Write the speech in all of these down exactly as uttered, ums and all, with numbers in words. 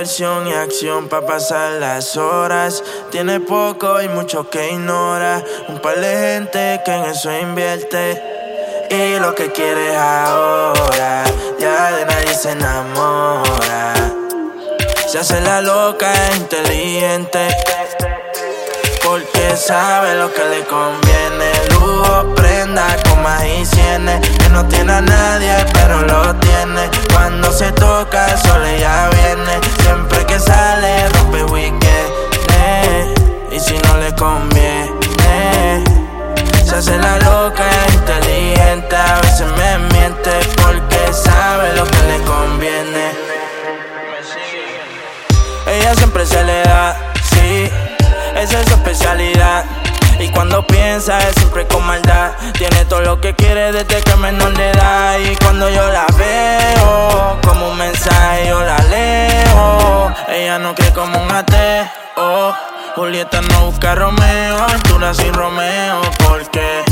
diversión y acción pa' pasar las horas. Tiene poco y mucho que ignora. Un par de gente que en eso invierte. Y lo que quiere es ahora. Ya de nadie se enamora. Se hace la loca e inteligente, porque sabe lo que le conviene. Lujo, prenda con más higiene. Que no tiene a nadie pero lo tiene. Cuando se toca solo ella viene. Siempre que sale rompe weekend, eh, y si no le conviene, se hace la loca e inteligente. A veces me miente porque sabe lo que le conviene. Ella siempre se le da, sí, esa es su especialidad. Y cuando piensa es siempre con maldad. Tiene todo lo que quiere desde que menor de edad. Y cuando yo la veo, como un mensaje yo la leo. Ella no cree como un ateo. Julieta no busca a Romeo, Aventura sin Romeo. Porque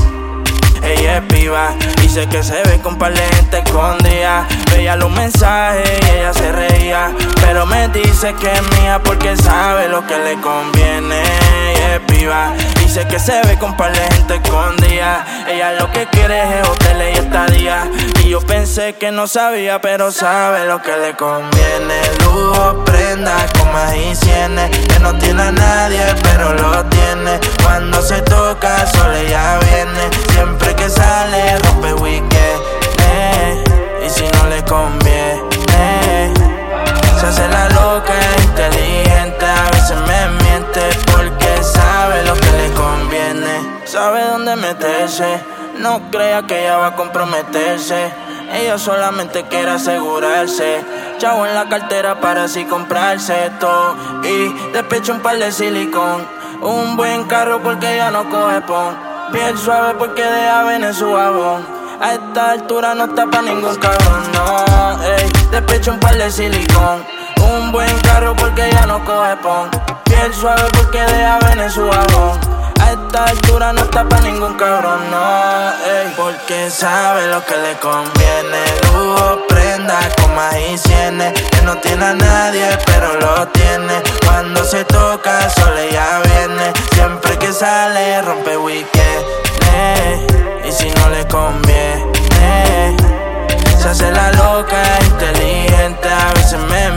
ella es viva y sé que se ve con par de gente escondida. Veía los mensajes y ella se reía, pero me dice que es mía porque sabe lo que le conviene. Ella es viva y sé que se ve con par de gente escondida. Ella lo que quiere es hoteles y estadía. Y yo pensé que no sabía, pero sabe lo que le conviene. Lujo, prenda con más higiene. Que no tiene a nadie, pero lo tiene. Cuando se toca, solo ella viene. Siempre que sale, rompe weekend, eh, y si no le conviene, se hace la loca e inteligente. A veces me miente porque sabe lo que le conviene. Sabe dónde meterse, no crea que ella va a comprometerse. Ella solamente quiere asegurarse. Chavo en la cartera para así comprarse todo. Y despecho un par de silicón. Un buen carro porque ella no coge pon. Piel suave porque deja venir su jabón. A esta altura no está pa' ningún cabrón, no, ey. Despecho un par de silicón. Un buen carro porque ella no coge pon. Piel suave porque deja venir su jabón. A esta altura no está pa' ningún cabrón, no, ey. Porque sabe lo que le conviene. Lujo, prenda con más higiene. Que no tiene a nadie pero lo tiene. Cuando se toca solo ella viene. Siempre que sale rompe weekend, eh, y si no le conviene, se hace la loca inteligente. A veces me